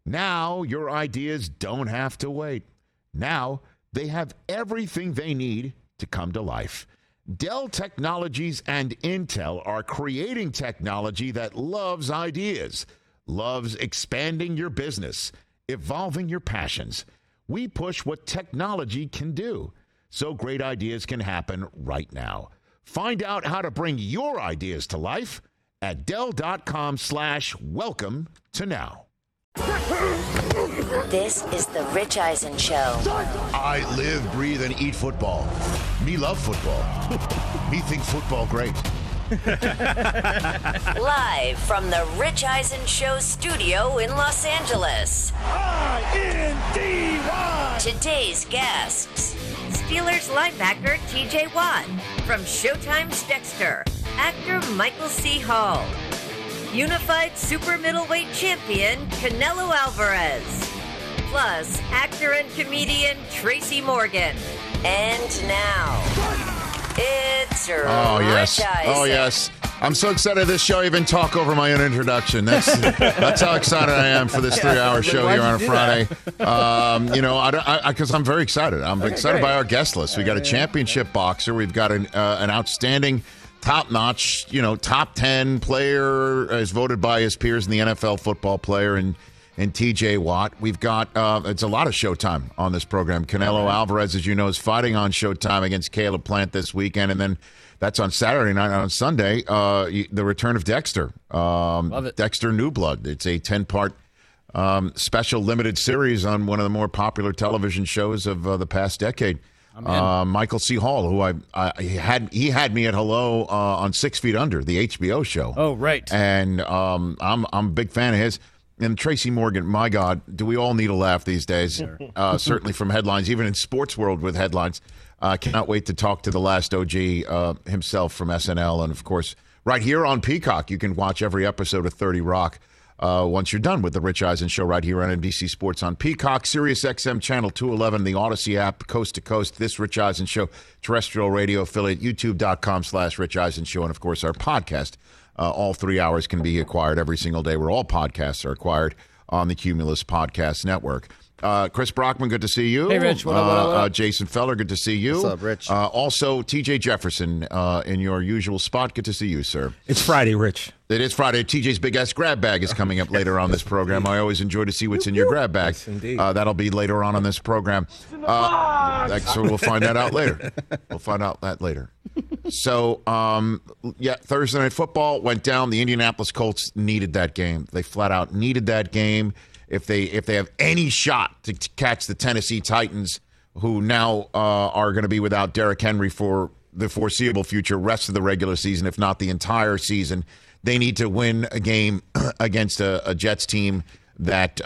Now your ideas don't have to wait. Now they have everything they need to come to life. Dell Technologies and Intel are creating technology that loves ideas, loves expanding your business, evolving your passions. We push what technology can do, so great ideas can happen right now. Find out how to bring your ideas to life at Dell.com/welcome to now. This is the Rich Eisen Show. I live, breathe, and eat football. Me love football. Me think football great. Live from the Rich Eisen Show studio in Los Angeles. I-N-D-Y. Today's guests. Steelers linebacker TJ Watt. From Showtime's Dexter, actor Michael C. Hall. Unified super middleweight champion Canelo Alvarez. Plus, actor and comedian Tracy Morgan. And now, it's Rich Eisen. Oh, yes. I'm so excited this show. I even talk over my own introduction. That's how excited I am for this 3-hour show here on a Friday. Because I'm very excited. I'm excited by our guest list. We got a championship boxer. We've got an outstanding, top-notch, top 10 player as voted by his peers in the NFL football player and TJ Watt. We've got it's a lot of Showtime on this program. Canelo Alvarez, as you know, is fighting on Showtime against Caleb Plant this weekend, and then that's on Saturday night. On Sunday, the return of Dexter. Love it. Dexter New Blood. It's a 10-part special limited series on one of the more popular television shows of the past decade. Michael C. Hall, who he had me at Hello on 6 Feet Under, the HBO show. Oh, right. And I'm a big fan of his. And Tracy Morgan, my God, do we all need a laugh these days? Sure. Certainly from headlines, even in sports world with headlines. Cannot wait to talk to the last OG himself from SNL. And, of course, right here on Peacock, you can watch every episode of 30 Rock once you're done with the Rich Eisen Show right here on NBC Sports on Peacock, Sirius XM Channel 211, the Odyssey app, coast to coast, this Rich Eisen Show, terrestrial radio affiliate, youtube.com/Rich Eisen Show, and, of course, our podcast. All 3 hours can be acquired every single day, where all podcasts are acquired on the Cumulus Podcast Network. Chris Brockman, good to see you. Hey, Rich. What up? Jason Feller, good to see you. What's up, Rich? Also, TJ Jefferson in your usual spot. Good to see you, sir. It's Friday, Rich. It is Friday. TJ's Big Ass Grab Bag is coming up later on this program. I always enjoy to see what's in your grab bag. Yes, indeed. That'll be later on this program. So we'll find that out later. So, Thursday Night Football went down. The Indianapolis Colts needed that game. They flat out needed that game. If they have any shot to catch the Tennessee Titans, who now are going to be without Derrick Henry for the foreseeable future, rest of the regular season, if not the entire season, they need to win a game against a Jets team that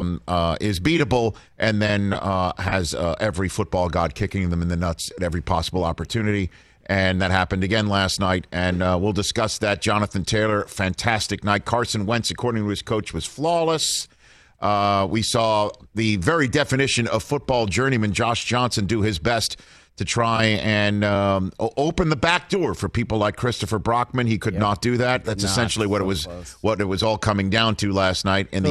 is beatable and then has every football god kicking them in the nuts at every possible opportunity. And that happened again last night, and we'll discuss that. Jonathan Taylor, fantastic night. Carson Wentz, according to his coach, was flawless. We saw the very definition of football journeyman Josh Johnson do his best to try and open the back door for people like Christopher Brockman. He could not do that. That's essentially what it was all coming down to last night in the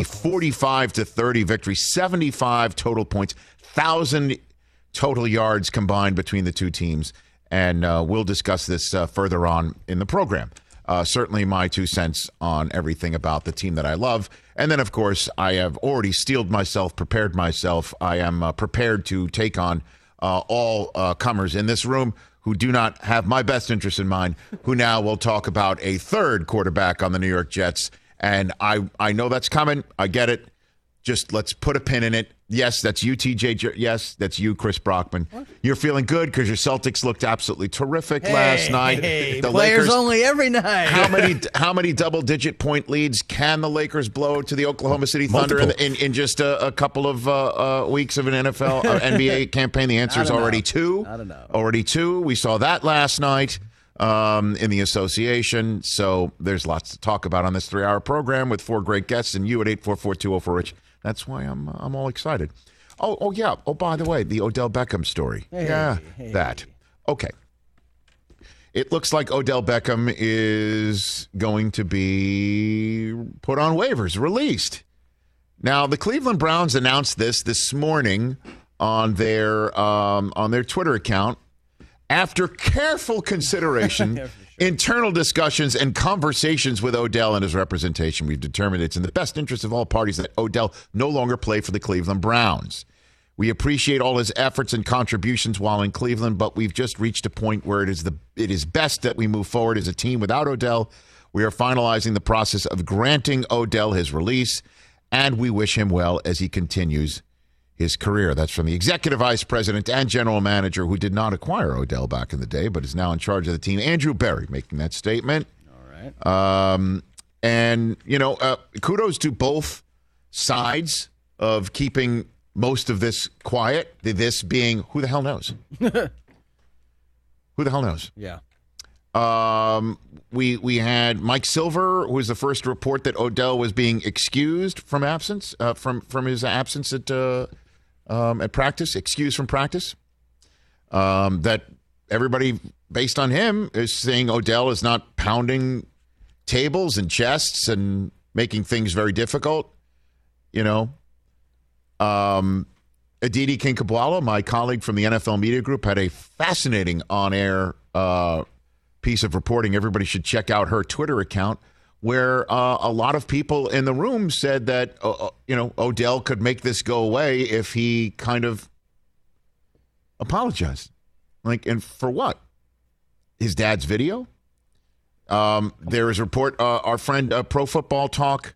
45-30 victory, 75 total points, 1,000 total yards combined between the two teams. And we'll discuss this further on in the program. Certainly my 2 cents on everything about the team that I love. And then, of course, I have already prepared myself. I am prepared to take on all comers in this room who do not have my best interest in mind, who now will talk about a third quarterback on the New York Jets. And I know that's coming. I get it. Just let's put a pin in it. Yes, that's you, TJ. Yes, that's you, Chris Brockman. What? You're feeling good because your Celtics looked absolutely terrific last night. Hey, the players Lakers, only every night. How many double-digit point leads can the Lakers blow to the Oklahoma City Thunder in just a couple of weeks of an NFL NBA campaign? The answer is already 2. I don't know. Already 2. We saw that last night in the association. So there's lots to talk about on this 3-hour program with 4 great guests and you at 844-204-RICH. That's why I'm all excited. Oh yeah. Oh, by the way, the Odell Beckham story. That. Okay. It looks like Odell Beckham is going to be put on waivers, released. Now, the Cleveland Browns announced this morning on their Twitter account after careful consideration, internal discussions, and conversations with Odell and his representation. We've determined it's in the best interest of all parties that Odell no longer play for the Cleveland Browns. We appreciate all his efforts and contributions while in Cleveland, but we've just reached a point where it is best that we move forward as a team without Odell. We are finalizing the process of granting Odell his release, and we wish him well as he continues his career. That's from the executive vice president and general manager who did not acquire Odell back in the day, but is now in charge of the team, Andrew Berry, making that statement. All right. And, kudos to both sides of keeping most of this quiet, this being, who the hell knows? Who the hell knows? Yeah. We had Mike Silver, who was the first to report that Odell was being excused from absence, from his absence at practice, excused from practice. That everybody, based on him, is saying Odell is not pounding tables and chests and making things very difficult. Aditi Kinkhabwala, my colleague from the NFL Media Group, had a fascinating on-air piece of reporting. Everybody should check out her Twitter account, where a lot of people in the room said that Odell could make this go away if he kind of apologized. And for what? His dad's video? There is a report, our friend Pro Football Talk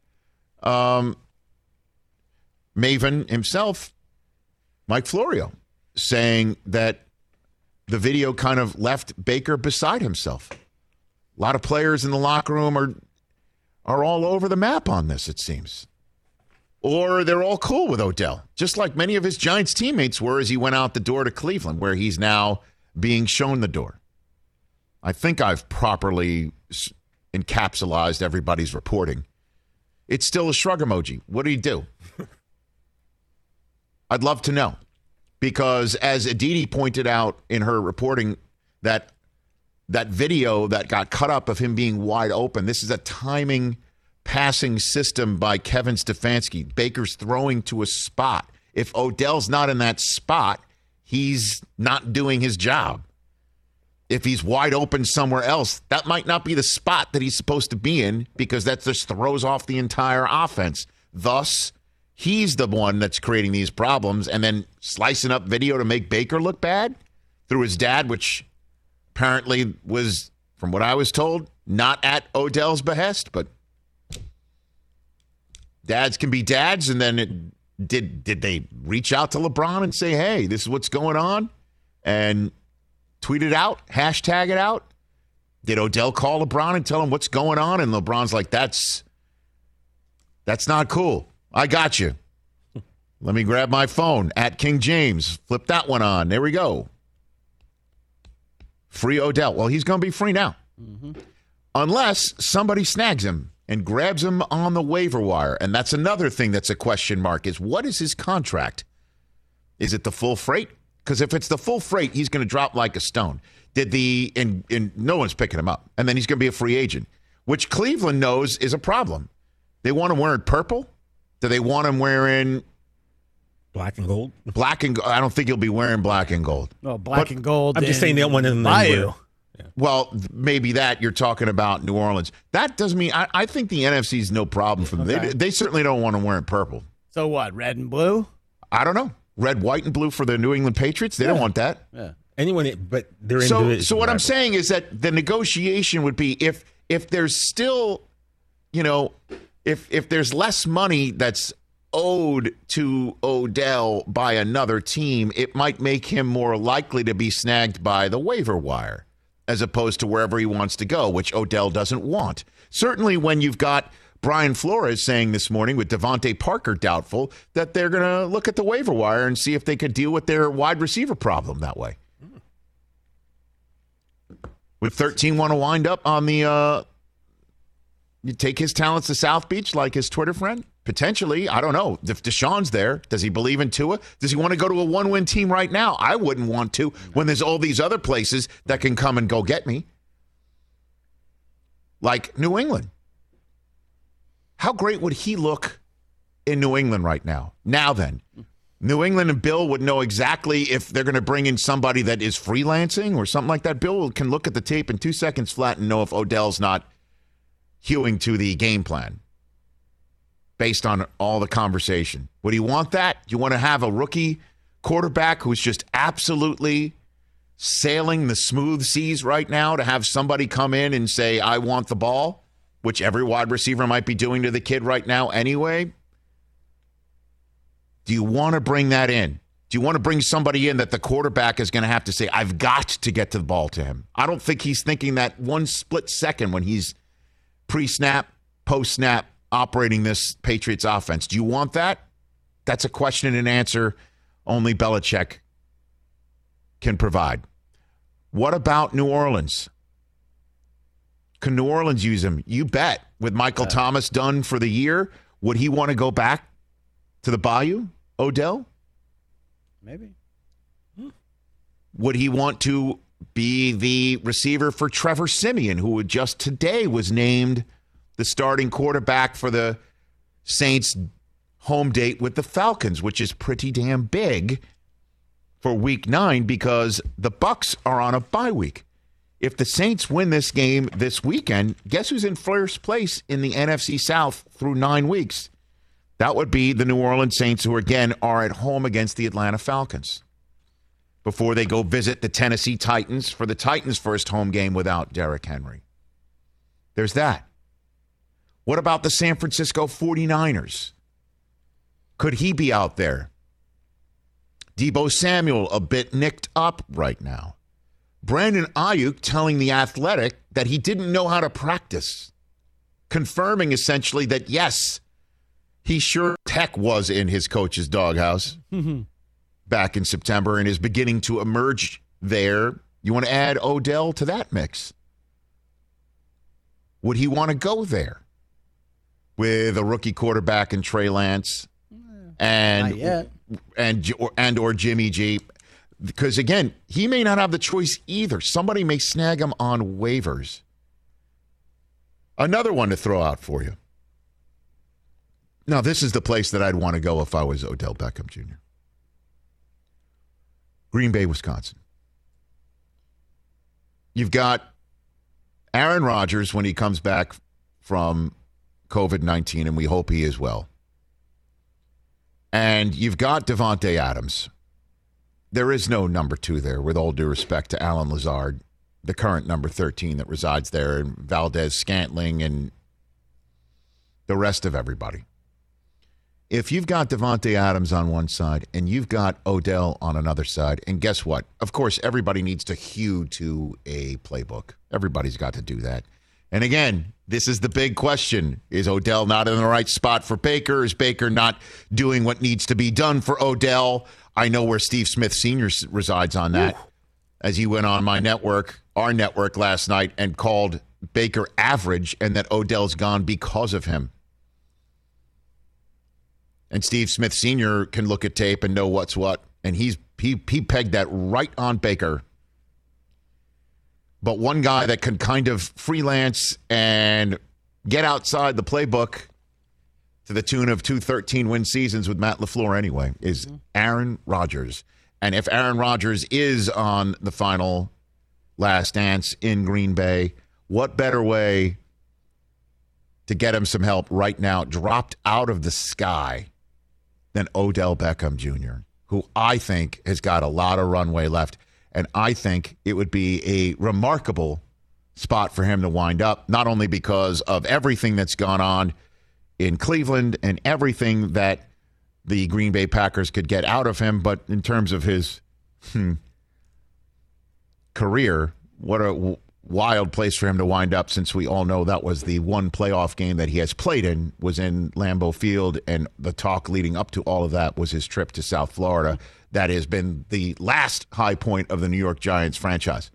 maven himself, Mike Florio, saying that the video kind of left Baker beside himself. A lot of players in the locker room are all over the map on this, it seems. Or they're all cool with Odell, just like many of his Giants teammates were as he went out the door to Cleveland, where he's now being shown the door. I think I've properly encapsulated everybody's reporting. It's still a shrug emoji. What do you do? I'd love to know, because as Aditi pointed out in her reporting, that video that got cut up of him being wide open, this is a timing passing system by Kevin Stefanski. Baker's throwing to a spot. If Odell's not in that spot, he's not doing his job. If he's wide open somewhere else, that might not be the spot that he's supposed to be in, because that just throws off the entire offense. Thus, he's the one that's creating these problems and then slicing up video to make Baker look bad through his dad, which apparently was, from what I was told, not at Odell's behest. But dads can be dads. And then did they reach out to LeBron and say, hey, this is what's going on? And tweet it out, hashtag it out? Did Odell call LeBron and tell him what's going on? And LeBron's like, that's not cool. I got you. Let me grab my phone at King James. Flip that one on. There we go. Free Odell. Well, he's going to be free now. Mm-hmm. Unless somebody snags him and grabs him on the waiver wire. And that's another thing that's a question mark, is what is his contract? Is it the full freight? Because if it's the full freight, he's going to drop like a stone. And no one's picking him up. And then he's going to be a free agent, which Cleveland knows is a problem. They want him wearing purple. Do they want him wearing black and gold? Black and gold. I don't think he'll be wearing black and gold. No, black and gold. I'm just saying that one in the Bayou. Yeah. Well, maybe that you're talking about New Orleans. That doesn't mean I think the NFC is no problem for them. Okay. They certainly don't want him wearing purple. So what? Red and blue? I don't know. Red, white, and blue for the New England Patriots. They don't want that. Yeah. Anyone, but they're So what I'm saying is that the negotiation would be if there's still, if there's less money that's owed to Odell by another team, it might make him more likely to be snagged by the waiver wire as opposed to wherever he wants to go, which Odell doesn't want. Certainly when you've got Brian Flores saying this morning with Devontae Parker doubtful that they're going to look at the waiver wire and see if they could deal with their wide receiver problem that way. Would 13 want to wind up on the you take his talents to South Beach like his Twitter friend? Potentially. I don't know. If Deshaun's there, does he believe in Tua? Does he want to go to a one-win team right now? I wouldn't want to when there's all these other places that can come and go get me. Like New England. How great would he look in New England right now. Now then, New England and Bill would know exactly if they're going to bring in somebody that is freelancing or something like that. Bill can look at the tape in 2 seconds flat and know if Odell's not hewing to the game plan based on all the conversation. Would he want that? Do you want to have a rookie quarterback who's just absolutely sailing the smooth seas right now to have somebody come in and say, I want the ball, which every wide receiver might be doing to the kid right now anyway? Do you want to bring that in? Do you want to bring somebody in that the quarterback is going to have to say, I've got to get the ball to him? I don't think he's thinking that one split second when he's pre-snap, post-snap, operating this Patriots offense. Do you want that? That's a question and answer only Belichick can provide. What about New Orleans? Can New Orleans use him? You bet. With Michael Thomas done for the year, would he want to go back to the Bayou, Odell? Maybe. Would he want to be the receiver for Trevor Siemian, who just today was named the starting quarterback for the Saints' home date with the Falcons, which is pretty damn big for Week 9 because the Bucs are on a bye week. If the Saints win this game this weekend, guess who's in first place in the NFC South through 9 weeks? That would be the New Orleans Saints, who again are at home against the Atlanta Falcons before they go visit the Tennessee Titans for the Titans' first home game without Derrick Henry. There's that. What about the San Francisco 49ers? Could he be out there? Deebo Samuel a bit nicked up right now. Brandon Ayuk telling The Athletic that he didn't know how to practice, confirming essentially that, yes, he sure heck was in his coach's doghouse back in September and is beginning to emerge there. You want to add Odell to that mix? Would he want to go there with a rookie quarterback in Trey Lance and or Jimmy G? Because, again, he may not have the choice either. Somebody may snag him on waivers. Another one to throw out for you. Now, this is the place that I'd want to go if I was Odell Beckham Jr. Green Bay, Wisconsin. You've got Aaron Rodgers when he comes back from COVID-19, and we hope he is well. And you've got Devontae Adams. There is no number 2 there, with all due respect to Alan Lazard, the current number 13 that resides there, and Valdez Scantling and the rest of everybody. If you've got Devontae Adams on one side and you've got Odell on another side, and guess what? Of course, everybody needs to hew to a playbook. Everybody's got to do that. And again, this is the big question. Is Odell not in the right spot for Baker? Is Baker not doing what needs to be done for Odell? I know where Steve Smith Sr. resides on that, as he went on my network, our network last night, and called Baker average and that Odell's gone because of him. And Steve Smith Sr. can look at tape and know what's what. And he pegged that right on Baker. But one guy that can kind of freelance and get outside the playbook to the tune of 2 13-win seasons with Matt LaFleur anyway is Aaron Rodgers. And if Aaron Rodgers is on the final last dance in Green Bay, what better way to get him some help right now, dropped out of the sky, than Odell Beckham Jr., who I think has got a lot of runway left. And I think it would be a remarkable spot for him to wind up, not only because of everything that's gone on in Cleveland and everything that the Green Bay Packers could get out of him, but in terms of his career, what a wild place for him to wind up, since we all know that was the one playoff game that he has played in, was in Lambeau Field, and the talk leading up to all of that was his trip to South Florida. That has been the last high point of the New York Giants franchise.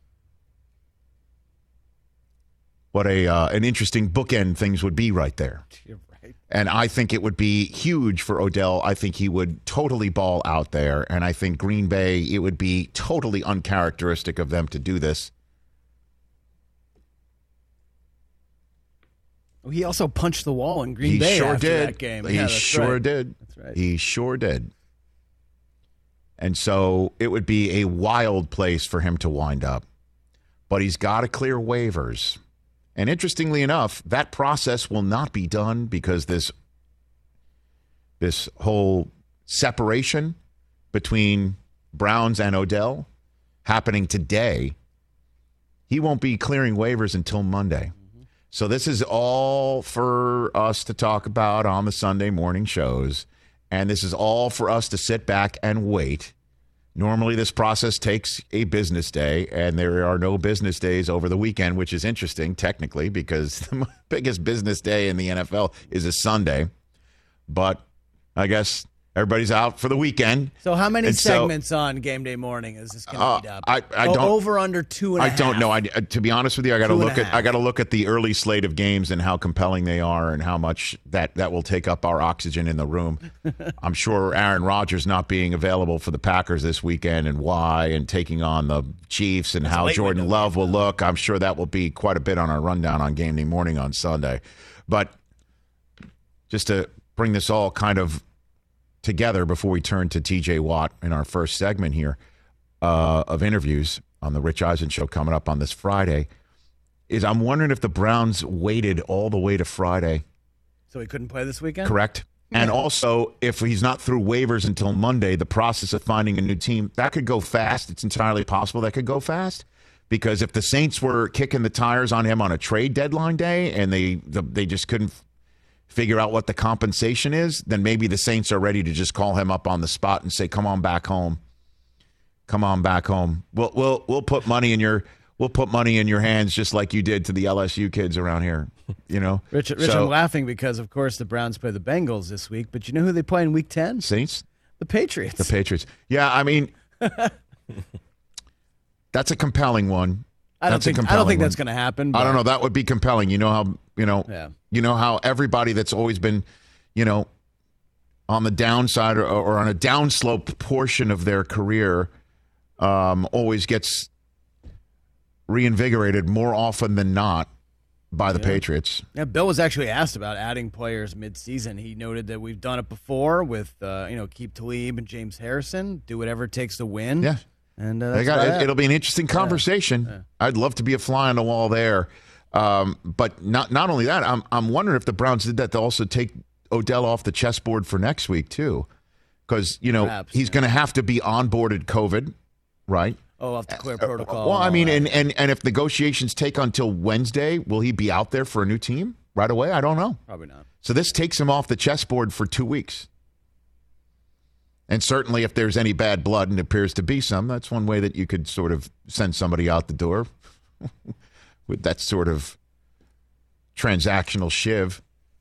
What an interesting bookend things would be right there. You're right. And I think it would be huge for Odell. I think he would totally ball out there, and I think Green Bay, it would be totally uncharacteristic of them to do this. He also punched the wall in Green He Bay sure after did. that game. He Yeah, that's sure right. did. That's right. He sure did. And so it would be a wild place for him to wind up. But he's got to clear waivers. And interestingly enough, that process will not be done because this whole separation between Browns and Odell happening today, he won't be clearing waivers until Monday. So this is all for us to talk about on the Sunday morning shows. And this is all for us to sit back and wait. Normally, this process takes a business day, and there are no business days over the weekend, which is interesting, technically, because the biggest business day in the NFL is a Sunday. But I guess everybody's out for the weekend. So how many And so- segments on game day morning is this going to eat up? I don't. Over under 2.5. I don't know. To be honest with you, I got to 2.5. I got to look at the early slate of games and how compelling they are, and how much that will take up our oxygen in the room. I'm sure Aaron Rodgers not being available for the Packers this weekend, and why, and taking on the Chiefs, and how late Jordan window Love will look. I'm sure that will be quite a bit on our rundown on game day morning on Sunday. But just to bring this all kind of together before we turn to TJ Watt in our first segment here of interviews on the Rich Eisen Show coming up on this Friday, is I'm wondering if the Browns waited all the way to Friday, So he couldn't play this weekend? correct? And also, if he's not through waivers until Monday, the process of finding a new team, that could go fast. It's entirely possible that could go fast. Because if the Saints were kicking the tires on him on a trade deadline day and they just couldn't figure out what the compensation is, then maybe the Saints are ready to just call him up on the spot and say, "Come on back home. Come on back home. We'll put money in your hands just like you did to the LSU kids around here." You know, Rich, So, I'm laughing because, of course, the Browns play the Bengals this week. But you know who they play in Week 10? Saints, The Patriots. the Patriots. Yeah, I mean, that's a compelling one. I don't think that's one. going to happen. But I don't know. That would be compelling. You know how Yeah. you know how everybody that's always been, on the downside or on a downslope portion of their career, always gets reinvigorated more often than not by the Patriots. Yeah, Bill was actually asked about adding players mid-season. He noted that we've done it before with, Keep Talib and James Harrison. Do whatever it takes to win. Yeah. And They got it'll be an interesting conversation. Yeah. I'd love to be a fly on the wall there. But not only that, I'm wondering if the Browns did that to also take Odell off the chessboard for next week too, because Perhaps, he's going to have to be onboarded COVID, right? I'll have to clear protocol. Well, I and mean, all that. and if negotiations take until Wednesday, will he be out there for a new team right away? I don't know. Probably not. So this takes him off the chessboard for 2 weeks. And certainly if there's any bad blood, and appears to be some, that's one way that you could sort of send somebody out the door with that sort of transactional shiv.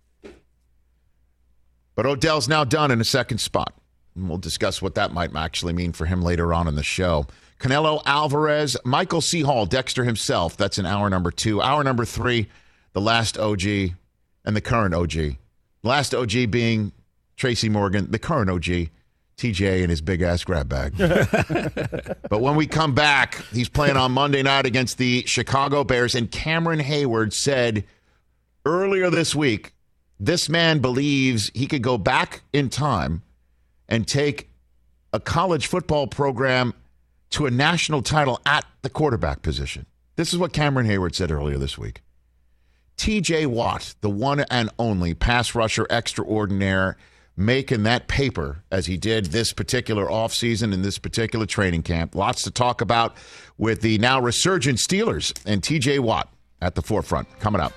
But Odell's now done in a second spot. And we'll discuss what that might actually mean for him later on in the show. Canelo Alvarez, Michael C. Hall, Dexter himself. That's in hour number 2. Hour number 3, the last OG and the current OG. Last OG being Tracy Morgan, the current OG, TJ and his big-ass grab bag. But when we come back, he's playing on Monday night against the Chicago Bears, and Cameron Hayward said earlier this week, this man believes he could go back in time and take a college football program to a national title at the quarterback position. This is what Cameron Hayward said earlier this week. TJ Watt, the one and only pass rusher extraordinaire, making that paper as he did this particular offseason in this particular training camp. Lots to talk about with the now resurgent Steelers and TJ Watt at the forefront. Coming up.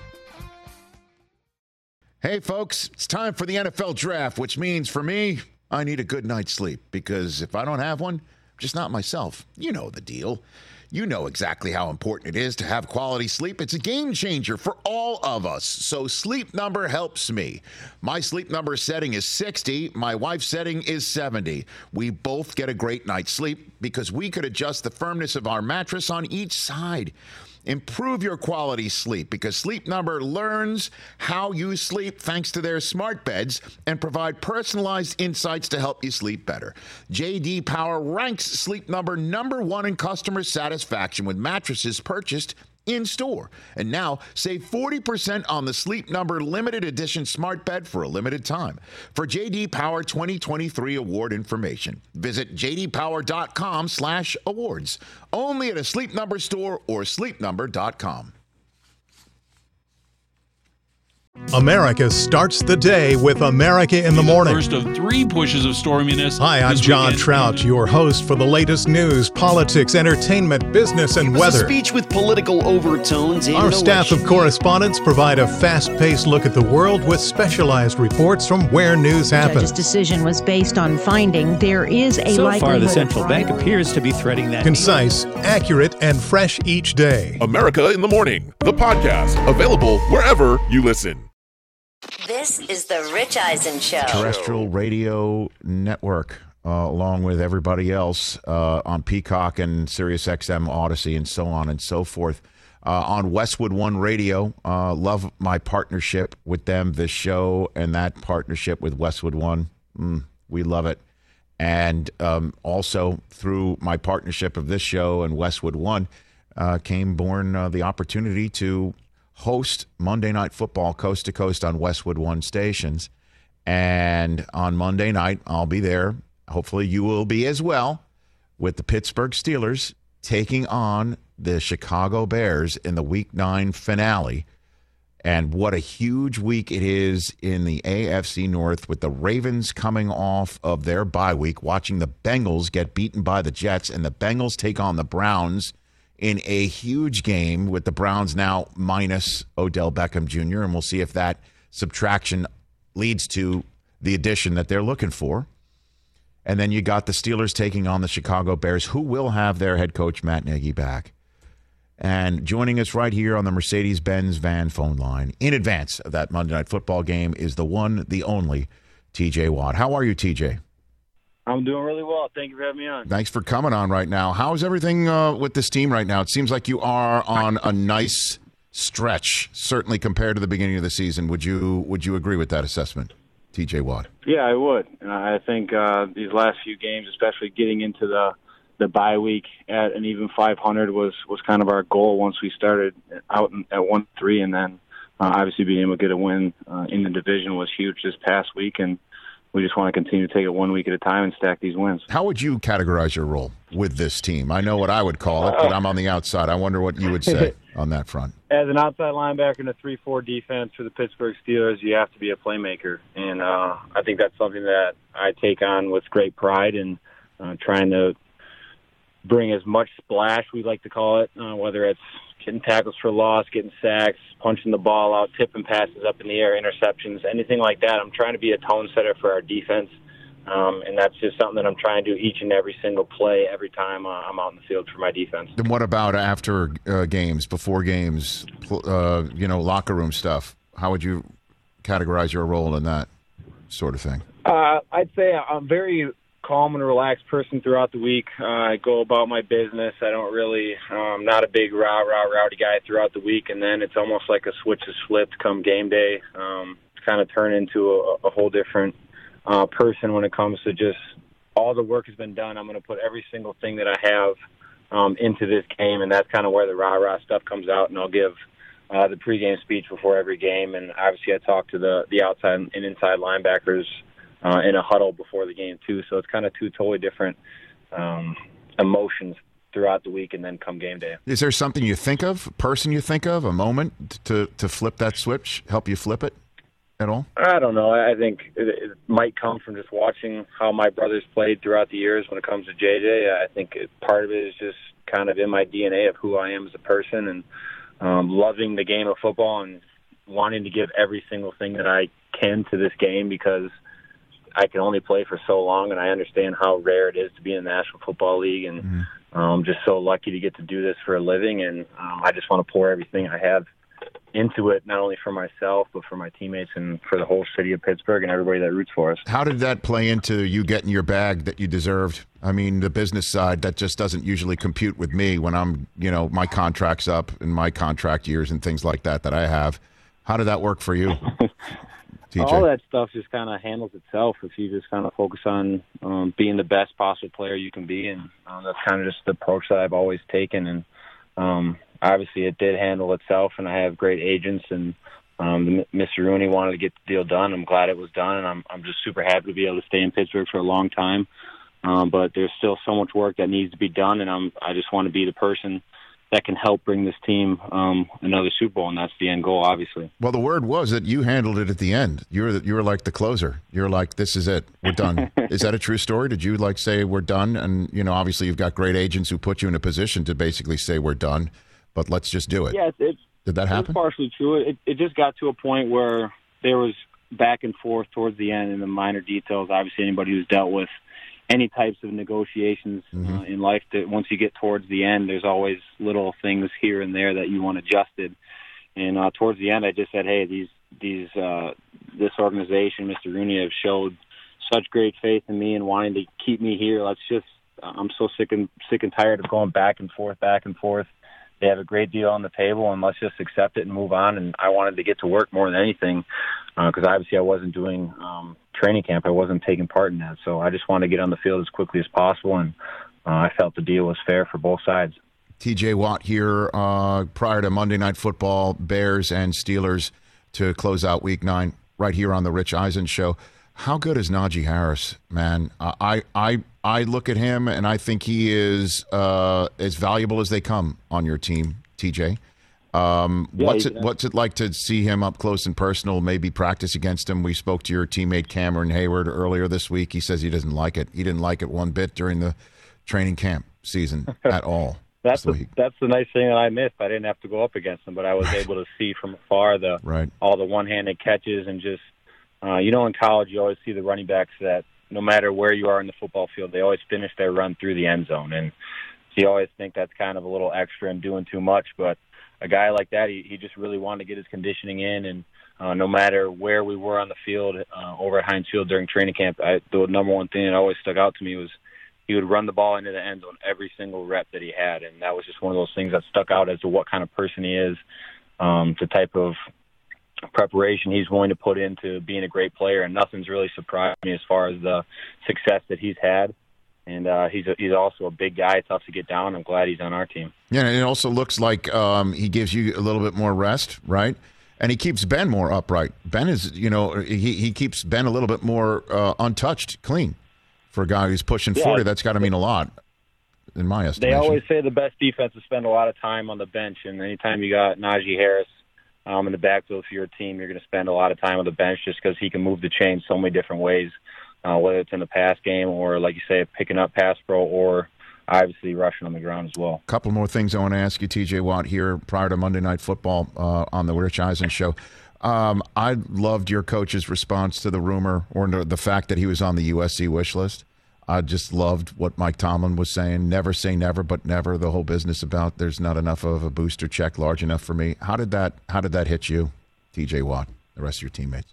Hey, folks, it's time for the NFL draft, which means for me, I need a good night's sleep, because if I don't have one, I'm just not myself. You know the deal. You know exactly how important it is to have quality sleep. It's a game changer for all of us. So Sleep Number helps me. My Sleep Number setting is 60. My wife's setting is 70. We both get a great night's sleep because we could adjust the firmness of our mattress on each side. Improve your quality sleep because Sleep Number learns how you sleep thanks to their smart beds and provide personalized insights to help you sleep better. J.D. Power ranks Sleep Number #1 in customer satisfaction with mattresses purchased in-store. And now, save 40% on the Sleep Number limited edition smart bed for a limited time. For J.D. Power 2023 award information, visit jdpower.com/awards. Only at a Sleep Number store or sleepnumber.com. America starts the day with America in the Morning. First of 3 pushes of storminess. Hi, I'm John Trout, your host for the latest news, politics, entertainment, business, and weather. A speech with political overtones. Our staff of correspondents provide a fast-paced look at the world with specialized reports from where news happens. The judge's decision was based on finding there is a so likelihood. So far, the central bank appears to be threading that. Concise, accurate, and fresh each day. America in the Morning, the podcast, available wherever you listen. This is the Rich Eisen Show. Terrestrial radio network, along with everybody else on Peacock and SiriusXM Odyssey and so on and so forth. On Westwood One Radio, love my partnership with them, this show, and that partnership with Westwood One. We love it. And also through my partnership of this show and Westwood One came born the opportunity to host Monday Night Football coast to coast on Westwood One stations. And on Monday night, I'll be there. Hopefully you will be as well, with the Pittsburgh Steelers taking on the Chicago Bears in the Week 9 finale. And what a huge week it is in the AFC North, with the Ravens coming off of their bye week, watching the Bengals get beaten by the Jets, and the Bengals take on the Browns in a huge game, with the Browns now minus Odell Beckham Jr., and we'll see if that subtraction leads to the addition that they're looking for. And then you got the Steelers taking on the Chicago Bears, who will have their head coach Matt Nagy back. And joining us right here on the Mercedes-Benz van phone line in advance of that Monday Night Football game is the one, the only, TJ Watt. How are you, TJ? I'm doing really well. Thank you for having me on. Thanks for coming on right now. How's everything with this team right now? It seems like you are on a nice stretch, certainly compared to the beginning of the season. Would you agree with that assessment, TJ Watt? Yeah, I would. And I think these last few games, especially getting into the bye week at an even 500 was kind of our goal once we started out at 1-3, and then obviously being able to get a win in the division was huge this past week, and we just want to continue to take it 1 week at a time and stack these wins. How would you categorize your role with this team? I know what I would call it, but I'm on the outside. I wonder what you would say on that front. As an outside linebacker in a 3-4 defense for the Pittsburgh Steelers, you have to be a playmaker. And I think that's something that I take on with great pride, and trying to bring as much splash, we like to call it, whether it's getting tackles for loss, getting sacks, punching the ball out, tipping passes up in the air, interceptions, anything like that. I'm trying to be a tone setter for our defense, and that's just something that I'm trying to do each and every single play, every time I'm out in the field for my defense. And what about after games, before games, locker room stuff? How would you categorize your role in that sort of thing? I'd say I'm very calm and relaxed person throughout the week. I go about my business. I don't really, not a big rowdy guy throughout the week, and then it's almost like a switch is flipped come game day. Kind of turn into a whole different person when it comes to just all the work has been done. I'm going to put every single thing that I have into this game, and that's kind of where the rah-rah stuff comes out, and I'll give the pregame speech before every game, and obviously I talk to the outside and inside linebackers in a huddle before the game too, so it's kind of two totally different emotions throughout the week, and then come game day. Is there something you think of, a person you think of, a moment to flip that switch, help you flip it at all? I don't know. I think it might come from just watching how my brothers played throughout the years when it comes to JJ. I think part of it is just kind of in my DNA of who I am as a person, and loving the game of football and wanting to give every single thing that I can to this game, because I can only play for so long, and I understand how rare it is to be in the National Football League, and I'm just so lucky to get to do this for a living, and I just want to pour everything I have into it, not only for myself, but for my teammates and for the whole city of Pittsburgh and everybody that roots for us. How did that play into you getting your bag that you deserved? I mean, the business side, that just doesn't usually compute with me when I'm, my contract's up and my contract years and things like that I have. How did that work for you? TJ? All that stuff just kind of handles itself if you just kind of focus on being the best possible player you can be, and that's kind of just the approach that I've always taken. And obviously it did handle itself, and I have great agents, and Mr. Rooney wanted to get the deal done. I'm glad it was done, and I'm just super happy to be able to stay in Pittsburgh for a long time. But there's still so much work that needs to be done, and I just want to be the person that can help bring this team another Super Bowl, and that's the end goal, obviously. Well, the word was that you handled it at the end. You were like the closer. You're like, this is it. We're done. Is that a true story? Did you like say we're done? And, you know, obviously you've got great agents who put you in a position to basically say we're done, but let's just do it. Yeah, did that happen? It's partially true. It just got to a point where there was back and forth towards the end in the minor details. Obviously, anybody who's dealt with any types of negotiations in life, that once you get towards the end, there's always little things here and there that you want adjusted. And towards the end, I just said, hey, this organization, Mr. Rooney, have showed such great faith in me and wanting to keep me here. I'm so sick and tired of going back and forth. They have a great deal on the table, and let's just accept it and move on. And I wanted to get to work more than anything, because obviously I wasn't doing training camp. I wasn't taking part in that. So I just wanted to get on the field as quickly as possible, and I felt the deal was fair for both sides. TJ Watt here prior to Monday Night Football, Bears and Steelers to close out Week 9 right here on the Rich Eisen Show. How good is Najee Harris, man? I look at him and I think he is as valuable as they come on your team, TJ. What's it like to see him up close and personal, maybe practice against him? We spoke to your teammate Cameron Hayward earlier this week. He says he doesn't like it. He didn't like it one bit during the training camp season at all. That's the nice thing that I missed. I didn't have to go up against him, but I was able to see from afar all the one-handed catches and just, in college you always see the running backs that no matter where you are in the football field, they always finish their run through the end zone. And so you always think that's kind of a little extra and doing too much, but a guy like that, he just really wanted to get his conditioning in, and no matter where we were on the field, over at Heinz Field during training camp, the number one thing that always stuck out to me was he would run the ball into the end zone every single rep that he had, and that was just one of those things that stuck out as to what kind of person he is, the type of preparation he's willing to put into being a great player, and nothing's really surprised me as far as the success that he's had. And he's also a big guy, tough to get down. I'm glad he's on our team. Yeah, and it also looks like he gives you a little bit more rest, right? And he keeps Ben more upright. Ben is, he keeps Ben a little bit more untouched, clean. For a guy who's pushing 40, that's got to mean a lot, in my estimation. They always say the best defenses spend a lot of time on the bench, and anytime you got Najee Harris in the backfield for your team, you're going to spend a lot of time on the bench just because he can move the chain so many different ways. Whether it's in the pass game or, like you say, picking up pass pro or obviously rushing on the ground as well. A couple more things I want to ask you, TJ Watt, here prior to Monday Night Football on the Rich Eisen Show. I loved your coach's response to the rumor or the fact that he was on the USC wish list. I just loved what Mike Tomlin was saying. Never say never, but never. The whole business about there's not enough of a booster check large enough for me. How did that hit you, TJ Watt, the rest of your teammates?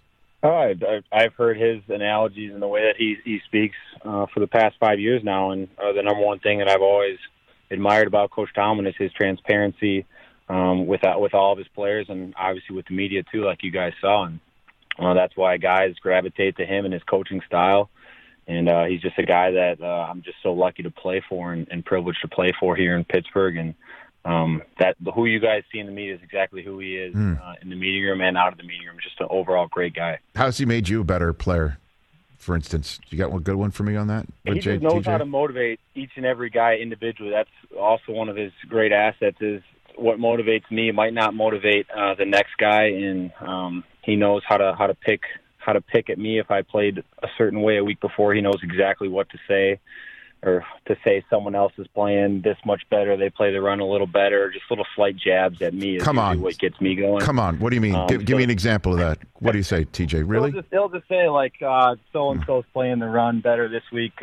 I've heard his analogies and the way that he speaks for the past 5 years now, and the number one thing that I've always admired about Coach Tomlin is his transparency with all of his players, and obviously with the media too, like you guys saw. And that's why guys gravitate to him and his coaching style. And he's just a guy that I'm just so lucky to play for and privileged to play for here in Pittsburgh. And that who you guys see in the media is exactly who he is in the meeting room and out of the meeting room. Just an overall great guy. How's he made you a better player, for instance? You got one good one for me on that? He just knows how to motivate each and every guy individually. That's also one of his great assets is what motivates me might not motivate the next guy. And he knows how to pick at me if I played a certain way a week before. He knows exactly what to say, or to say someone else is playing this much better, they play the run a little better, just little slight jabs at me is what gets me going. Come on, what do you mean? Give me an example of that. What do you say, TJ? Really? They'll just say, like, so-and-so's playing the run better this week.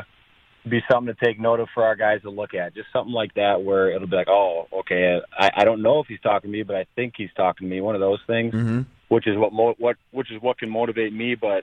Be something to take note of for our guys to look at. Just something like that where it'll be like, oh, okay, I don't know if he's talking to me, but I think he's talking to me. One of those things. Mm-hmm. Which is what can motivate me, but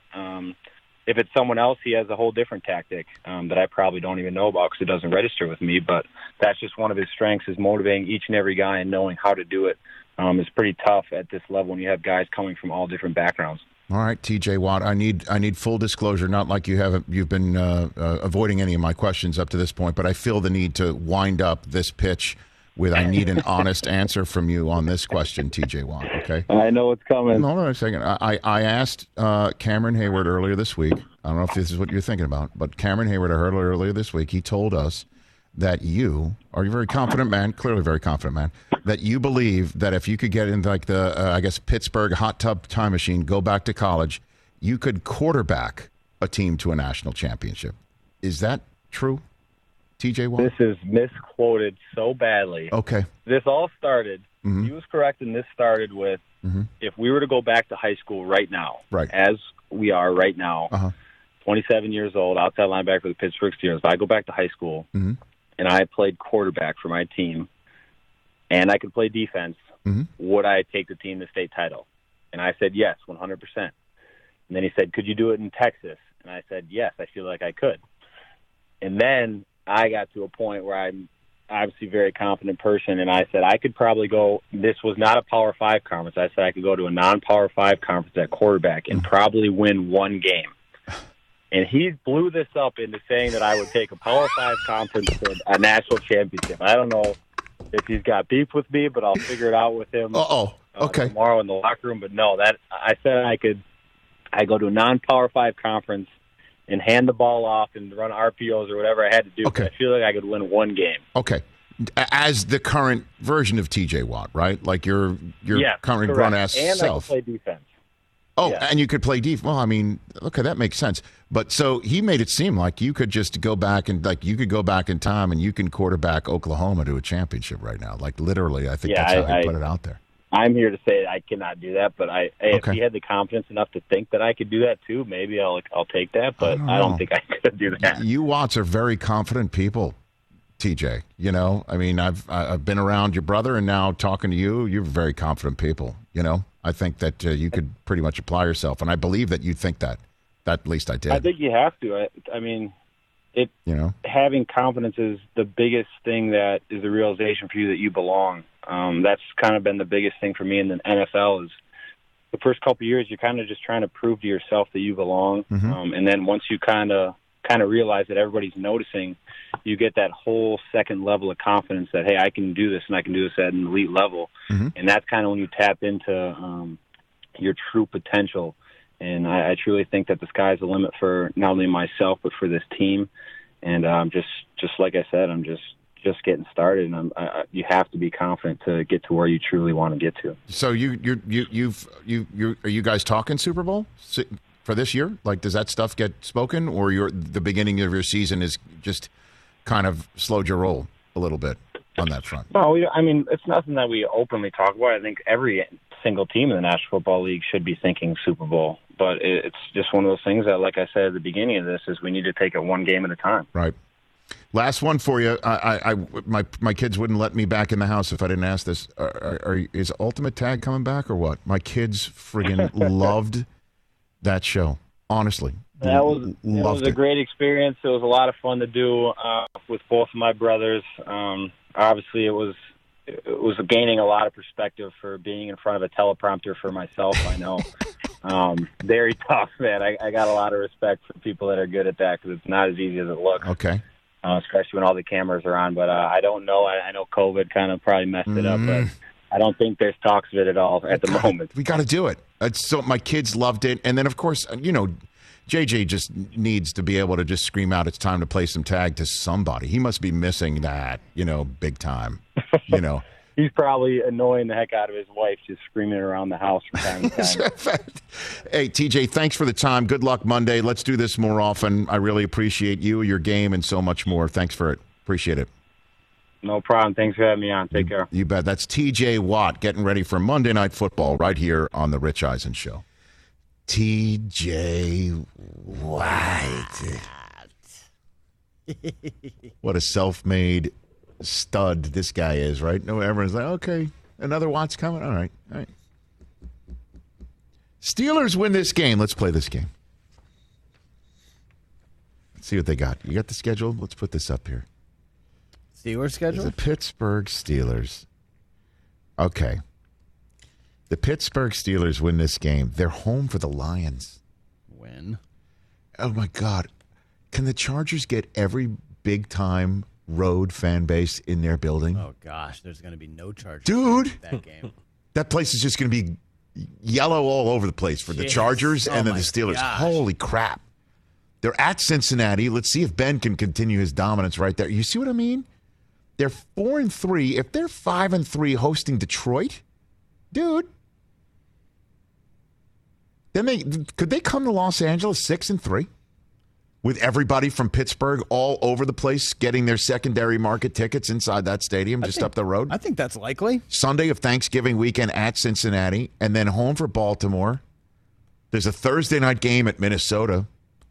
if it's someone else, he has a whole different tactic that I probably don't even know about because it doesn't register with me. But that's just one of his strengths is motivating each and every guy and knowing how to do it. It's pretty tough at this level when you have guys coming from all different backgrounds. All right, TJ Watt, I need full disclosure. Not like you've been avoiding any of my questions up to this point, but I feel the need to wind up this pitch with I need an honest answer from you on this question, TJ Watt, okay? I know what's coming. Hold on a second. I asked Cameron Hayward earlier this week. I don't know if this is what you're thinking about, but Cameron Hayward, I heard earlier this week, he told us that you are a very confident man, clearly a very confident man, that you believe that if you could get in like the, I guess, Pittsburgh hot tub time machine, go back to college, you could quarterback a team to a national championship. Is that true, TJ Watt? This is misquoted so badly. Okay. This all started, he was correct, and this started with, if we were to go back to high school right now, as we are right now, 27 years old, outside linebacker for the Pittsburgh Steelers, if I go back to high school, and I played quarterback for my team, and I could play defense, would I take the team to state title? And I said, yes, 100%. And then he said, could you do it in Texas? And I said, yes, I feel like I could. And then I got to a point where I'm obviously a very confident person, and I said I could probably go – this was not a Power 5 conference. I said I could go to a non-Power 5 conference at quarterback and probably win one game. And he blew this up into saying that I would take a Power 5 conference to a national championship. I don't know if he's got beef with me, but I'll figure it out with him okay. tomorrow in the locker room. But no, that I said I go to a non-Power 5 conference and hand the ball off and run RPOs or whatever I had to do. Okay. I feel like I could win one game. Okay. As the current version of TJ Watt, right? Like your current grown-ass self. And I can play defense. Oh, and you could play defense. Well, I mean, okay, that makes sense. But so he made it seem like you could just go back and like you could go back in time and you can quarterback Oklahoma to a championship right now. Like literally, I think that's how he put it out there. I'm here to say I cannot do that, but if he had the confidence enough to think that I could do that too, maybe I'll take that. But I don't think I could do that. You Watts are very confident people, TJ. You know, I mean, I've been around your brother and now talking to you. You're very confident people. You know, I think that you could pretty much apply yourself, and I believe that you think that. That at least I did. I think you have to. I mean, having confidence is the biggest thing that is the realization for you that you belong. That's kind of been the biggest thing for me in the NFL is the first couple of years you're kind of just trying to prove to yourself that you belong. And then once you kind of realize that everybody's noticing, you get that whole second level of confidence that, hey, I can do this and I can do this at an elite level. And that's kind of when you tap into your true potential. And I truly think that the sky's the limit for not only myself but for this team. And just like I said, I'm just getting started, and you have to be confident to get to where you truly want to get to. So are you guys talking Super Bowl for this year? Like, does that stuff get spoken, or the beginning of your season is just kind of slowed your roll a little bit on that front? No, I mean, it's nothing that we openly talk about. I think every single team in the National Football League should be thinking Super Bowl. But it's just one of those things that, like I said at the beginning of this, is we need to take it one game at a time. Right. Last one for you. My kids wouldn't let me back in the house if I didn't ask this. Is Ultimate Tag coming back or what? My kids friggin' loved that show. Honestly. It was a great experience. It was a lot of fun to do with both of my brothers. Obviously, it was gaining a lot of perspective for being in front of a teleprompter for myself, I know. Very tough, man. I got a lot of respect for people that are good at that because it's not as easy as it looks. Okay. Especially when all the cameras are on. But I don't know. I know COVID kind of probably messed it up, but I don't think there's talks of it at all at the moment. We got to do it. So my kids loved it. And then, of course, JJ just needs to be able to just scream out, it's time to play some tag to somebody. He must be missing that, big time, He's probably annoying the heck out of his wife, just screaming around the house from time to time. Hey, TJ, thanks for the time. Good luck Monday. Let's do this more often. I really appreciate you, your game, and so much more. Thanks for it. Appreciate it. No problem. Thanks for having me on. Take care. You bet. That's TJ Watt getting ready for Monday Night Football right here on The Rich Eisen Show. TJ Watt. What a self-made stud this guy is, right? No, everyone's like, okay, another Watt's coming. All right. Steelers win this game. Let's play this game. Let's see what they got. You got the schedule? Let's put this up here. Steelers schedule? The Pittsburgh Steelers. Okay. The Pittsburgh Steelers win this game. They're home for the Lions. Win. Oh, my God. Can the Chargers get every big-time road fan base in their building. Oh, gosh. There's going to be no Chargers Dude. that game. That place is just going to be yellow all over the place for the Chargers and then the Steelers. Gosh. Holy crap. They're at Cincinnati. Let's see if Ben can continue his dominance right there. You see what I mean? They're 4-3. If they're 5-3 hosting Detroit, dude, then could they come to Los Angeles 6-3 with everybody from Pittsburgh all over the place getting their secondary market tickets inside that stadium up the road? I think that's likely. Sunday of Thanksgiving weekend at Cincinnati and then home for Baltimore. There's a Thursday night game at Minnesota.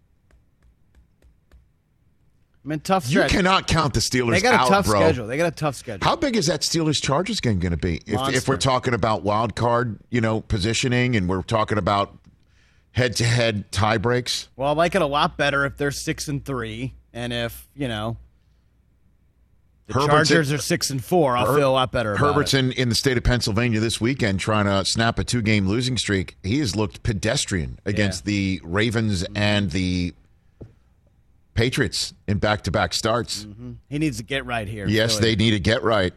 I mean, tough stretch. You cannot count the Steelers out, bro. They got a tough schedule. They got a tough schedule. How big is that Steelers-Chargers game going to be? If we're talking about wild card, positioning, and we're talking about head-to-head tie breaks? Well, I like it a lot better if they're 6-3, and if the Chargers are 6-4, I'll feel a lot better about Herbert's it. in the state of Pennsylvania this weekend trying to snap a 2-game losing streak. He has looked pedestrian against the Ravens and the Patriots in back-to-back starts. Mm-hmm. He needs to get right here. Yes, they need to get right.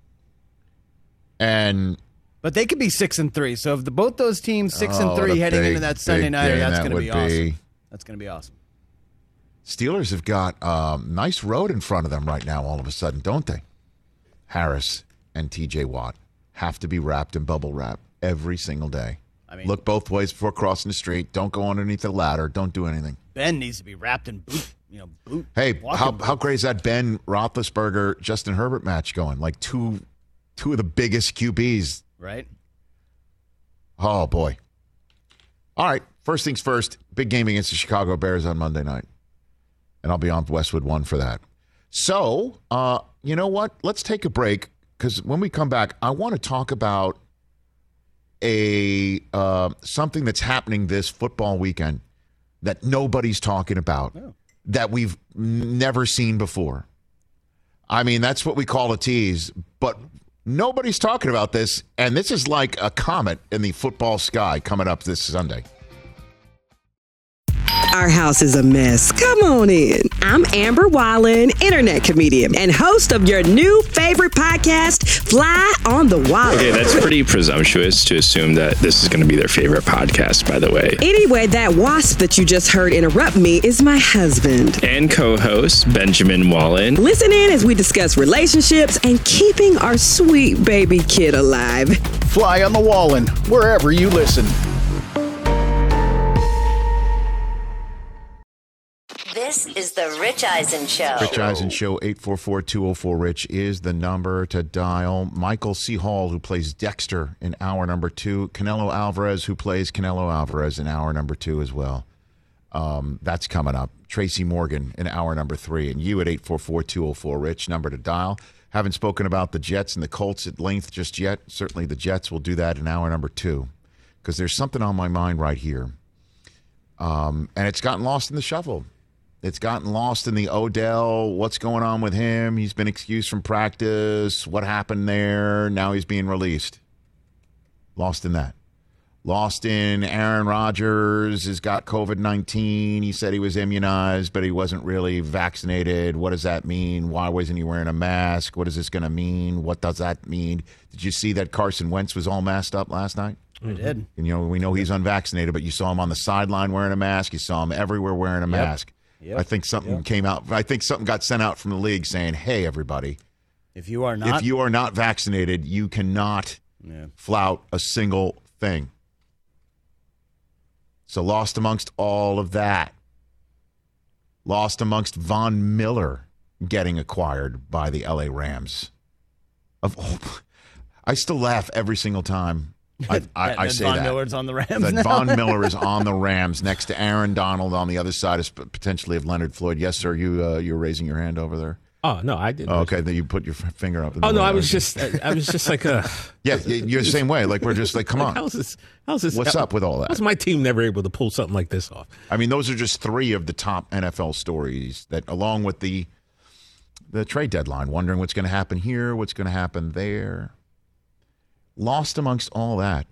But they could be 6-3. So if both those teams 6-3 heading into that Sunday night, that's going to be awesome. That's going to be awesome. Steelers have got a nice road in front of them right now all of a sudden, don't they? Harris and TJ Watt have to be wrapped in bubble wrap every single day. Look both ways before crossing the street. Don't go underneath the ladder. Don't do anything. Ben needs to be wrapped in boot. Hey, how great is that Ben Roethlisberger Justin Herbert match going? Like two of the biggest QBs, right? Oh boy! All right, first things first. Big game against the Chicago Bears on Monday night, and I'll be on Westwood One for that. So, you know what? Let's take a break because when we come back, I want to talk about something that's happening this football weekend that nobody's talking about. Oh. That we've never seen before. I mean, that's what we call a tease, but nobody's talking about this, and this is like a comet in the football sky coming up this Sunday. Our house is a mess. Come on in. I'm Amber Wallen, internet comedian and host of your new favorite podcast, Fly on the Wall. Okay, that's pretty presumptuous to assume that this is going to be their favorite podcast, by the way. Anyway, that wasp that you just heard interrupt me is my husband. And co-host, Benjamin Wallen. Listen in as we discuss relationships and keeping our sweet baby kid alive. Fly on the Wallen, wherever you listen. This is the Rich Eisen Show. Rich Eisen Show, 844-204-RICH is the number to dial. Michael C. Hall, who plays Dexter in hour number 2. Canelo Alvarez, who plays Canelo Alvarez in hour number 2 as well. That's coming up. Tracy Morgan in hour number 3. And you at 844-204-RICH, number to dial. Haven't spoken about the Jets and the Colts at length just yet. Certainly the Jets will do that in hour number 2. Because there's something on my mind right here. And it's gotten lost in the shuffle. It's gotten lost in the Odell. What's going on with him? He's been excused from practice. What happened there? Now he's being released. Lost in that. Lost in Aaron Rodgers has got COVID-19. He said he was immunized, but he wasn't really vaccinated. What does that mean? Why wasn't he wearing a mask? What is this going to mean? What does that mean? Did you see that Carson Wentz was all masked up last night? I did. And, we know he's unvaccinated, but you saw him on the sideline wearing a mask. You saw him everywhere wearing a mask. Yep. I think something came out. I think something got sent out from the league saying, "Hey, everybody, if you are not vaccinated, you cannot flout a single thing." So lost amongst all of that. Lost amongst Von Miller getting acquired by the LA Rams. I still laugh every single time. I say Von that. Miller's on the Rams that now. Von Miller is on the Rams next to Aaron Donald on the other side is potentially of Leonard Floyd. Yes, sir. You're raising your hand over there. Oh no, I didn't. Oh, okay, then you put your finger up. Oh no, I was just like a. Yeah, you're the same way. Like we're just like, come on. How's this? What's up with all that? How's my team never able to pull something like this off? I mean, those are just 3 of the top NFL stories that, along with the trade deadline, wondering what's going to happen here, what's going to happen there. Lost amongst all that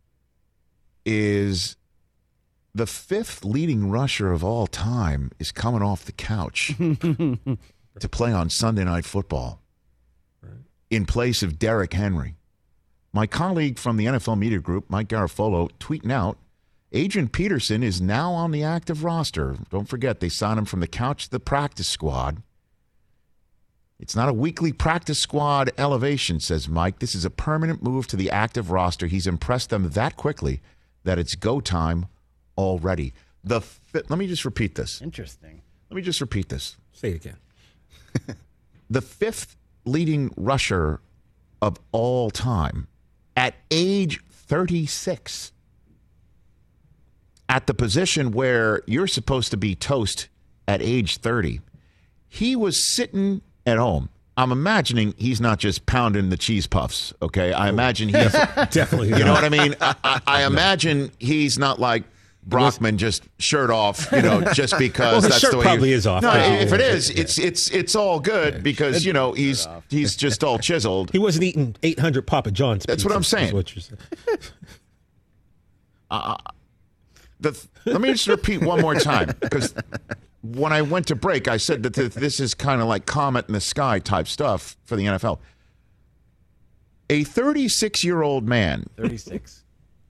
is the 5th leading rusher of all time is coming off the couch. to play on Sunday Night Football in place of Derrick Henry. My colleague from the NFL Media Group, Mike Garafolo, tweeting out, Adrian Peterson is now on the active roster. Don't forget, they signed him from the couch to the practice squad. It's not a weekly practice squad elevation, says Mike. This is a permanent move to the active roster. He's impressed them that quickly that it's go time already. Let me just repeat this. Interesting. Let me just repeat this. Say it again. The 5th leading rusher of all time at age 36. At the position where you're supposed to be toast at age 30, he was sitting at home. I'm imagining he's not just pounding the cheese puffs, okay? I imagine he's... Definitely You know what I mean? I imagine he's not like Brockman, just shirt off, just because his that's shirt the way probably is off. No, Yeah. if it is, it's all good because, he's just all chiseled. He wasn't eating 800 Papa John's. That's what I'm saying. Is what you're saying. Let me just repeat one more time, because when I went to break, I said that this is kind of like comet in the sky type stuff for the NFL. A 36-year-old man. 36.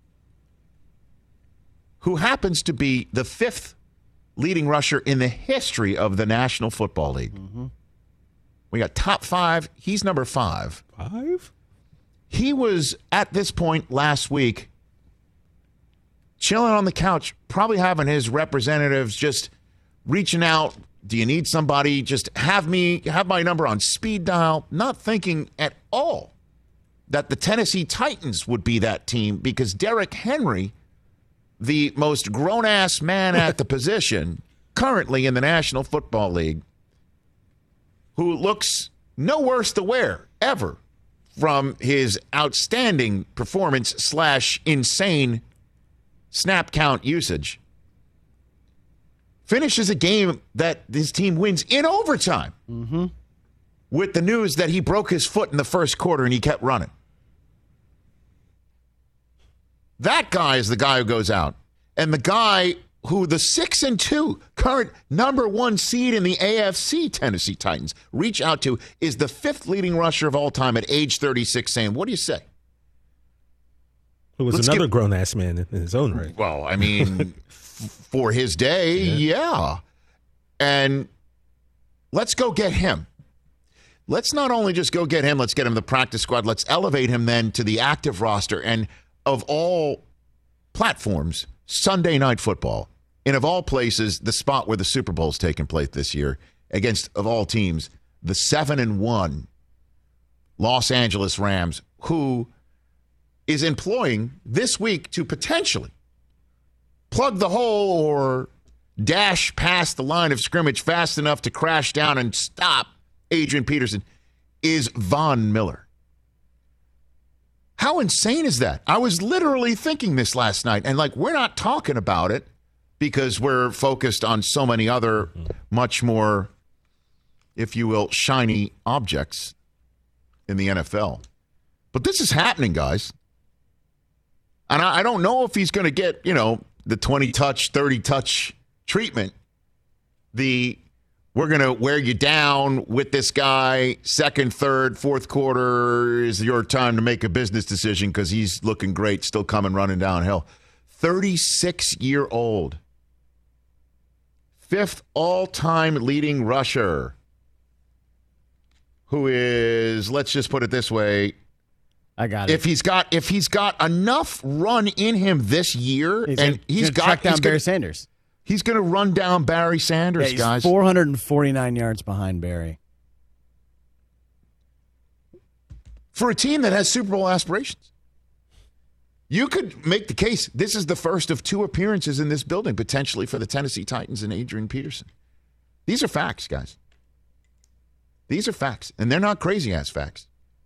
Who happens to be the 5th leading rusher in the history of the National Football League. Mm-hmm. We got top 5. He's number 5. 5? He was, at this point last week, chilling on the couch, probably having his representatives just reaching out. Do you need somebody? Just have my number on speed dial. Not thinking at all that the Tennessee Titans would be that team, because Derrick Henry, the most grown-ass man at the position currently in the National Football League, who looks no worse to wear ever from his outstanding performance / insane snap count usage, finishes a game that his team wins in overtime with the news that he broke his foot in the first quarter and he kept running. That guy is the guy who goes out. And the guy who the 6-2 current number 1 seed in the AFC Tennessee Titans reach out to is the 5th leading rusher of all time at age 36, saying, what do you say? Who was another grown-ass man in his own right. Well, I mean, for his day, yeah. And let's go get him. Let's not only just go get him, let's get him the practice squad. Let's elevate him then to the active roster. And of all platforms, Sunday Night Football. And of all places, the spot where the Super Bowl is taking place this year against, of all teams, the 7-1 Los Angeles Rams, who is employing this week to potentially plug the hole or dash past the line of scrimmage fast enough to crash down and stop Adrian Peterson, is Von Miller. How insane is that? I was literally thinking this last night, and we're not talking about it because we're focused on so many other much more, if you will, shiny objects in the NFL. But this is happening, guys. And I don't know if he's going to get, the 20-touch, 30-touch treatment. We're going to wear you down with this guy. Second, third, fourth quarter is your time to make a business decision because he's looking great, still coming running downhill. 36-year-old. 5th all-time leading rusher. Who is, let's just put it this way, I got it. If he's got enough run in him this year, he's got down Barry Sanders. He's going to run down Barry Sanders, he's guys. 449 yards behind Barry. For a team that has Super Bowl aspirations. You could make the case this is the first of 2 appearances in this building, potentially, for the Tennessee Titans and Adrian Peterson. These are facts, guys. These are facts, and they're not crazy-ass facts.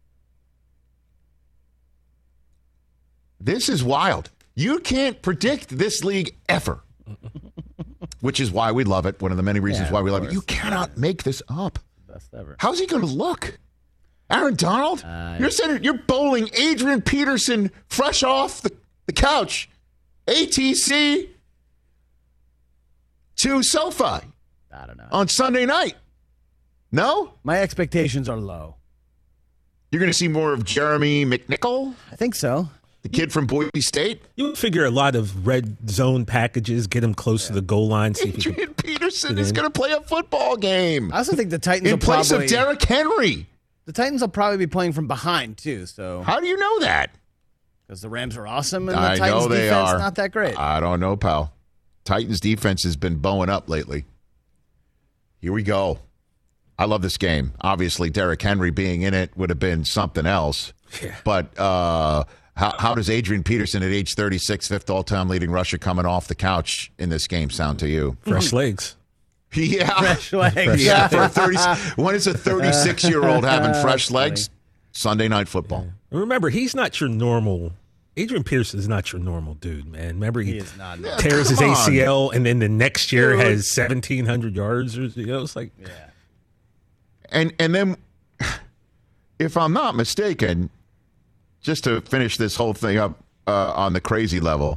This is wild. You can't predict this league ever, which is why we love it. One of the many reasons why we love it. You cannot make this up. Best ever. How's he going to look? Aaron Donald? You're bowling Adrian Peterson fresh off the couch, ATC to SoFi I don't know. on Sunday night. No? My expectations are low. You're going to see more of Jeremy McNichol? I think so. The kid from Boise State? You would figure a lot of red zone packages, get him close to the goal line. See if Adrian Peterson is going to play a football game. I also think the Titans in place of Derrick Henry. The Titans will probably be playing from behind, too. So how do you know that? Because the Rams are awesome and the I Titans know they defense are. not that great. I don't know, pal. Titans defense has been bowing up lately. Here we go. I love this game. Obviously, Derrick Henry being in it would have been something else. Yeah. But how does Adrian Peterson at age 36, fifth all-time leading rusher, coming off the couch in this game sound to you? Fresh legs. Yeah. Fresh legs. Yeah. For a 30, when is a 36-year-old having fresh legs? Sunday Night Football. And remember, he's not your normal. Adrian Peterson is not your normal dude, man. Remember, He is not. tears his ACL, and then the next year has 1,700 yards. Or, it's like, Yeah. And then, if I'm not mistaken, just to finish this whole thing up on the crazy level,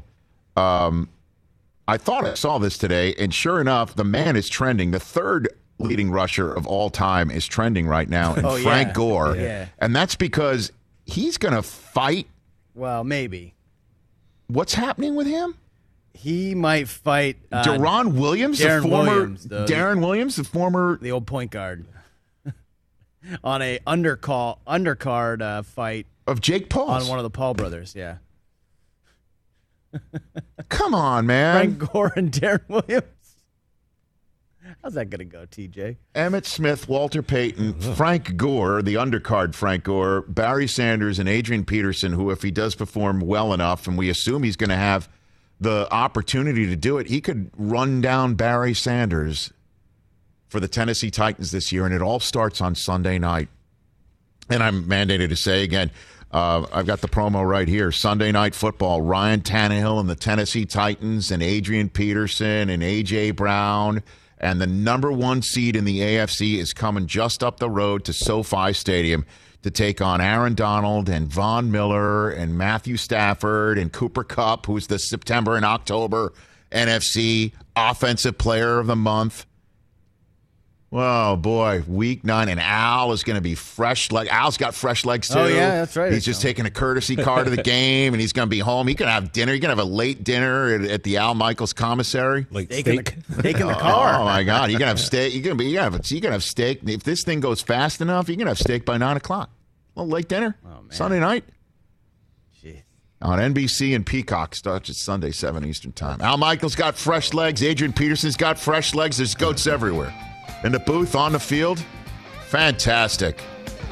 I thought I saw this today, and sure enough, the man is trending. The third leading rusher of all time is trending right now, and Frank Gore. Yeah. And that's because he's going to fight. Well, maybe. What's happening with him? He might fight Darron Williams, Darren Darren Williams, the former the old point guard, on a undercard fight of Jake Paul on one of the Paul brothers. Yeah. Come on, man. Frank Gore and Darren Williams. How's that going to go, TJ? Emmitt Smith, Walter Payton, Frank Gore, the undercard Frank Gore, Barry Sanders, and Adrian Peterson, who, if he does perform well enough, and we assume he's going to have the opportunity to do it, he could run down Barry Sanders for the Tennessee Titans this year, and it all starts on Sunday night. And I'm mandated to say again, I've got the promo right here. Sunday Night Football, Ryan Tannehill and the Tennessee Titans and Adrian Peterson and A.J. Brown. And the number one seed in the AFC is coming just up the road to SoFi Stadium to take on Aaron Donald and Von Miller and Matthew Stafford and Cooper Kupp, who's the September and October NFC Offensive Player of the Month. Oh, boy, week 9, and Al is going to be fresh. Al's got fresh legs, too. Oh, yeah, that's right. He's just taking a courtesy car to the game, and he's going to be home. He can have dinner. He can have a late dinner at the Al Michaels commissary. Like steak in the car. Oh, my God. You're going to have steak. You're going to have steak. If this thing goes fast enough, you're going to have steak by 9 o'clock. A little late dinner. Oh, man. Sunday night. Jeez. On NBC and Peacock starts at Sunday, 7 Eastern time. Al Michaels got fresh legs. Adrian Peterson's got fresh legs. There's goats everywhere. In the booth, on the field, fantastic.